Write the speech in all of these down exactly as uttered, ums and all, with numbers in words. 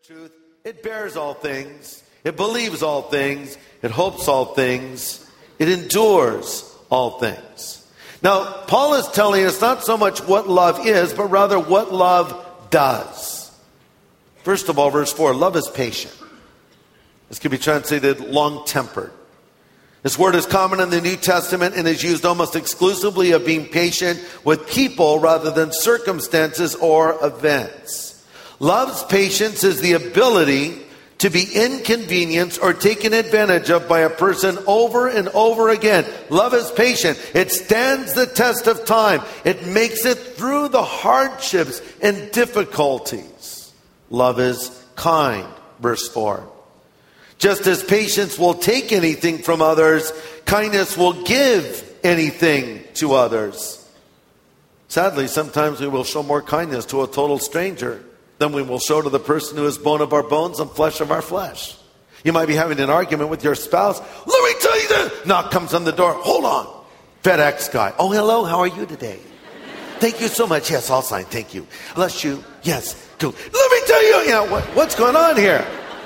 truth. It bears all things. It believes all things. It hopes all things. It endures all things. Now, Paul is telling us not so much what love is, but rather what love does. First of all, verse four, love is patient. This can be translated long-tempered. This word is common in the New Testament and is used almost exclusively of being patient with people rather than circumstances or events. Love's patience is the ability to be inconvenienced or taken advantage of by a person over and over again. Love is patient. It stands the test of time. It makes it through the hardships and difficulties. Love is kind, verse four. Just as patience will take anything from others, kindness will give anything to others. Sadly, sometimes we will show more kindness to a total stranger than we will show to the person who is bone of our bones and flesh of our flesh. You might be having an argument with your spouse. Let me tell you this. Knock comes on the door. Hold on. FedEx guy. Oh, hello. How are you today? Thank you so much. Yes, I'll sign. Thank you. Bless you. Yes. Cool. Let me tell you. You know, what, what's going on here?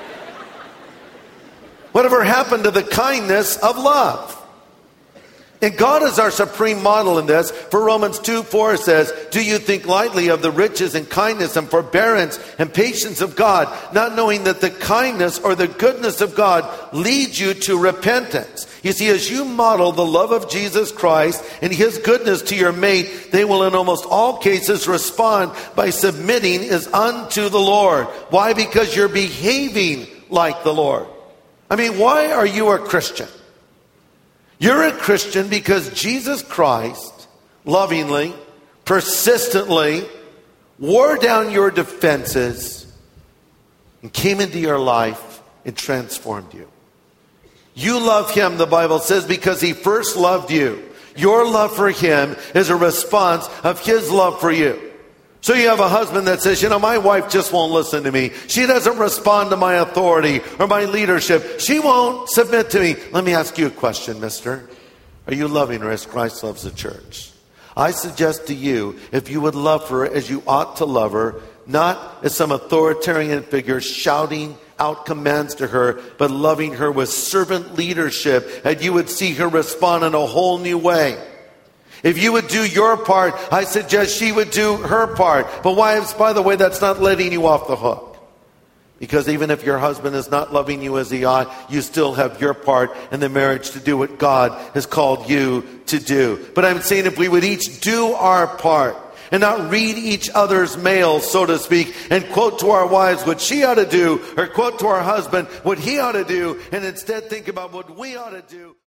Whatever happened to the kindness of love? And God is our supreme model in this. For Romans two four says, do you think lightly of the riches and kindness and forbearance and patience of God, not knowing that the kindness or the goodness of God leads you to repentance? You see, as you model the love of Jesus Christ and his goodness to your mate, they will in almost all cases respond by submitting as unto the Lord. Why? Because you're behaving like the Lord. I mean, why are you a Christian? You're a Christian because Jesus Christ lovingly, persistently wore down your defenses and came into your life and transformed you. You love him, the Bible says, because he first loved you. Your love for him is a response of his love for you. So you have a husband that says, you know, my wife just won't listen to me. She doesn't respond to my authority or my leadership. She won't submit to me. Let me ask you a question, mister. Are you loving her as Christ loves the church? I suggest to you, if you would love her as you ought to love her, not as some authoritarian figure shouting out commands to her, but loving her with servant leadership, and you would see her respond in a whole new way. If you would do your part, I suggest she would do her part. But wives, by the way, that's not letting you off the hook. Because even if your husband is not loving you as he ought, you still have your part in the marriage to do what God has called you to do. But I'm saying if we would each do our part and not read each other's mail, so to speak, and quote to our wives what she ought to do, or quote to our husband what he ought to do, and instead think about what we ought to do.